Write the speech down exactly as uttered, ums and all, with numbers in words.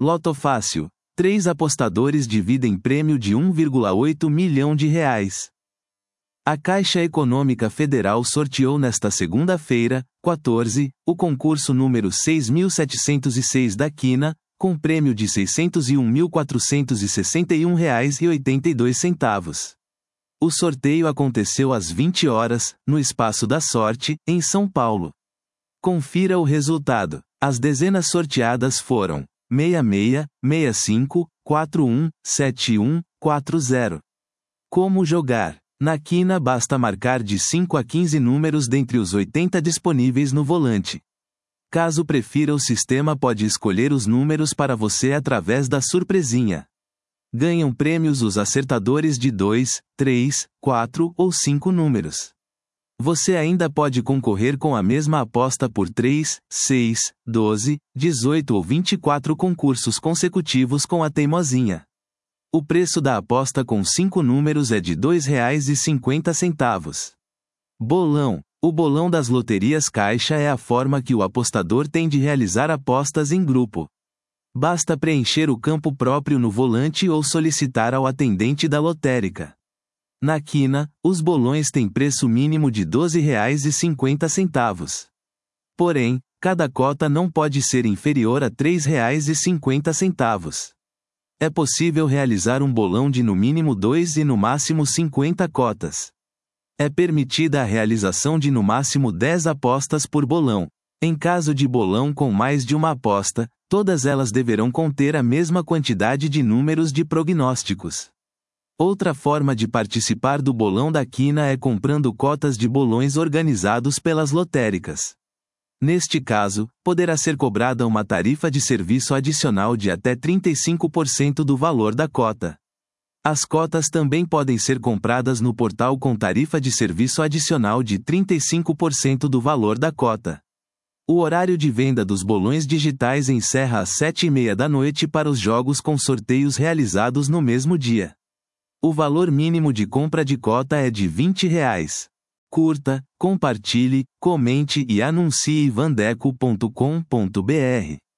Loto Fácil. Três apostadores dividem prêmio de um vírgula oito milhão de reais. A Caixa Econômica Federal sorteou nesta segunda-feira, quatorze, o concurso número seis mil setecentos e seis da Quina, com prêmio de seiscentos e um mil quatrocentos e sessenta e um reais e oitenta e dois centavos. O sorteio aconteceu às vinte horas, no Espaço da Sorte, em São Paulo. Confira o resultado. As dezenas sorteadas foram seis seis, seis cinco, quatro um, sete um, quatro zero. Como jogar? Na Quina basta marcar de cinco a quinze números dentre os oitenta disponíveis no volante. Caso prefira, o sistema pode escolher os números para você através da surpresinha. Ganham prêmios os acertadores de dois, três, quatro ou cinco números. Você ainda pode concorrer com a mesma aposta por três, seis, doze, dezoito ou vinte e quatro concursos consecutivos com a teimosinha. O preço da aposta com cinco números é de dois reais e cinquenta centavos. Bolão. O bolão das loterias Caixa é a forma que o apostador tem de realizar apostas em grupo. Basta preencher o campo próprio no volante ou solicitar ao atendente da lotérica. Na Quina, os bolões têm preço mínimo de doze reais e cinquenta centavos. Porém, cada cota não pode ser inferior a três reais e cinquenta centavos. É possível realizar um bolão de no mínimo dois e no máximo cinquenta cotas. É permitida a realização de no máximo dez apostas por bolão. Em caso de bolão com mais de uma aposta, todas elas deverão conter a mesma quantidade de números de prognósticos. Outra forma de participar do bolão da Quina é comprando cotas de bolões organizados pelas lotéricas. Neste caso, poderá ser cobrada uma tarifa de serviço adicional de até trinta e cinco por cento do valor da cota. As cotas também podem ser compradas no portal com tarifa de serviço adicional de trinta e cinco por cento do valor da cota. O horário de venda dos bolões digitais encerra às sete e meia da noite para os jogos com sorteios realizados no mesmo dia. O valor mínimo de compra de cota é de vinte reais. Curta, compartilhe, comente e anuncie vandeco ponto com ponto br.